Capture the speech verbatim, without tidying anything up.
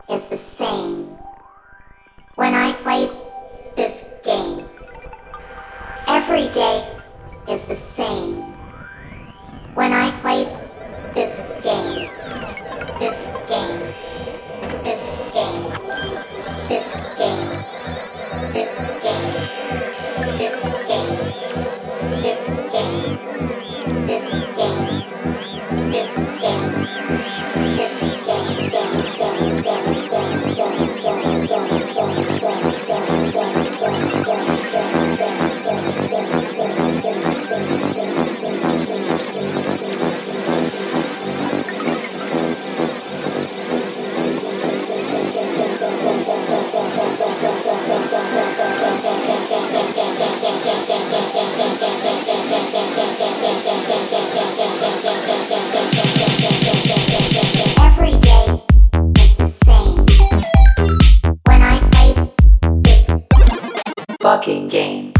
is the same. When I play this game, every day is the same. When I play this game, this game, this game, this game, this game, this game, this game, this game, this game, every day is the same. When I play this fucking game.